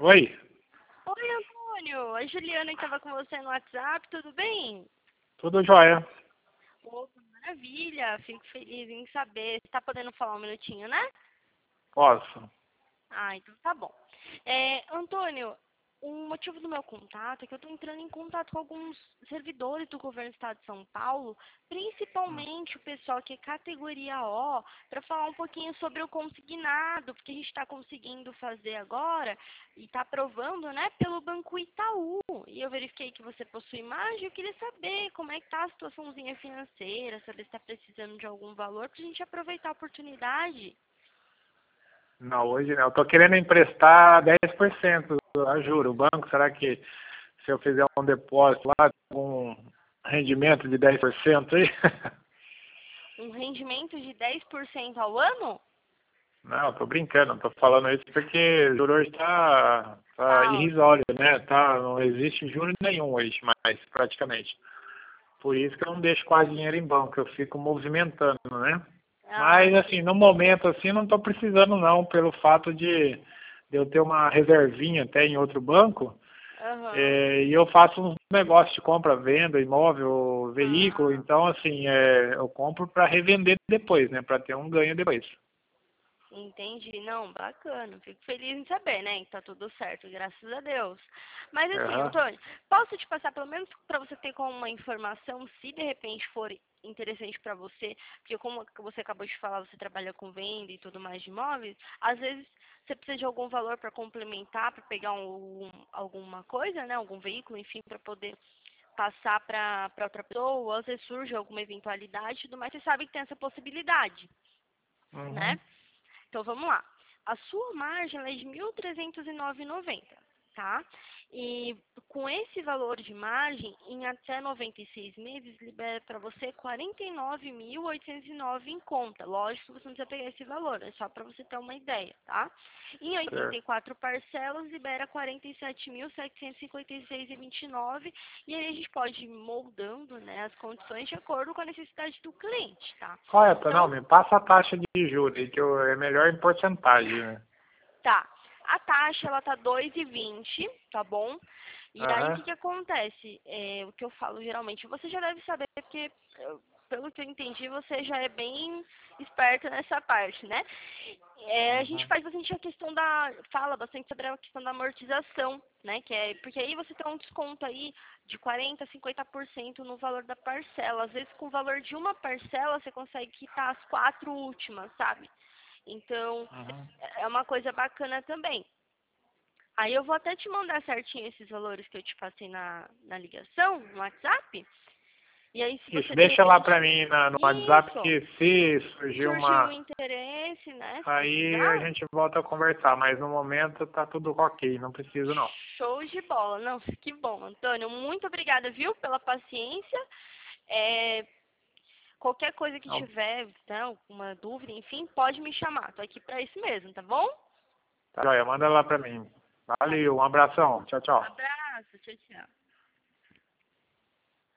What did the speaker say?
Oi, Oi, Antônio. A Juliana que estava com você no WhatsApp, tudo bem? tudo jóia? Opa, maravilha. Fico feliz em saber. Você está podendo falar um minutinho, né? Posso? Ah, então tá bom. Antônio, o motivo do meu contato é que eu estou entrando em contato com alguns servidores do governo do estado de São Paulo, principalmente o pessoal que é categoria O, para falar um pouquinho sobre o consignado, porque a gente está conseguindo fazer agora e está aprovando, né, pelo Banco Itaú. E eu verifiquei que você possui margem, eu queria saber como é que está a situaçãozinha financeira, saber se está precisando de algum valor para a gente aproveitar a oportunidade. Não, hoje não. Eu tô querendo emprestar 10% a juro. O banco, será que se eu fizer um depósito lá, com um rendimento de 10% aí? Um rendimento de 10% ao ano? Não, tô brincando, tô falando isso porque o juro hoje tá Tá alto. irrisório, né? Não existe juro nenhum hoje mais, praticamente. Por isso que eu não deixo quase dinheiro em banco, eu fico movimentando, né? Ah, Mas, assim, no momento, assim, não estou precisando, não, pelo fato de eu ter uma reservinha até em outro banco, aham. e eu faço uns negócios de compra, venda, imóvel, veículo, Ah, então, assim, eu compro para revender depois, né, para ter um ganho depois. entendi. Não, bacana. Fico feliz em saber, né? Que tá tudo certo, graças a Deus. Mas assim, Aham. Antônio, posso te passar pelo menos para você ter como uma informação, se de repente for interessante para você, porque como você acabou de falar, você trabalha com venda e tudo mais de imóveis, às vezes você precisa de algum valor para complementar, para pegar alguma coisa, né? Algum veículo, enfim, para poder passar para outra pessoa, ou às vezes surge alguma eventualidade e tudo mais, você sabe que tem essa possibilidade, né? Uhum. Então vamos lá. A sua margem ela é de 1.309,90, tá? E com esse valor de margem, em até 96 meses, libera para você 49.809 em conta. Lógico que você não precisa pegar esse valor, é só para você ter uma ideia, tá? Em Certo. 84 parcelas, libera 47.756,29 e aí a gente pode ir moldando, né, as condições de acordo com a necessidade do cliente, tá? Correto, não, Então, me passa a taxa de juros, aí, que é melhor em porcentagem, né? tá. A taxa, ela tá 2,20, tá bom? E aí, o Aham. que que acontece? O que eu falo geralmente, você já deve saber, porque, pelo que eu entendi, você já é bem esperto nessa parte, né? A gente Uhum. faz bastante a questão fala bastante sobre a questão da amortização, né? Porque aí você tem um desconto aí de 40%, 50% no valor da parcela. Às vezes, com o valor de uma parcela, você consegue quitar as 4 últimas, sabe? Então, Uhum. é uma coisa bacana também. Aí eu vou até te mandar certinho esses valores que eu te passei na ligação, no WhatsApp. E aí, se Isso, você de deixa lá repente. pra mim no WhatsApp Isso! que se surgir Surgiu um uma. interesse, né? Se Aí a precisar, gente volta a conversar, mas no momento tá tudo ok, não preciso não. show de bola. Não, que bom, Antônio. Muito obrigada, viu, pela paciência. É, qualquer coisa que Não, tiver, né, alguma dúvida, enfim, pode me chamar. Tô aqui pra isso mesmo, tá bom? tá joia, manda lá pra mim. Tá Valeu, bom. um abração, tchau, tchau. Abraço, tchau, tchau.